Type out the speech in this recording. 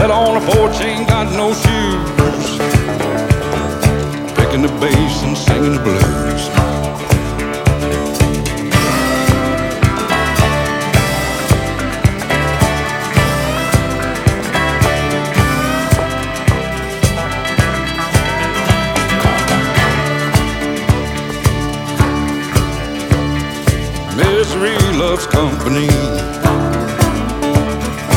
Sat on a porch, ain't got no shoes, picking the bass and singing the blues. Misery loves company.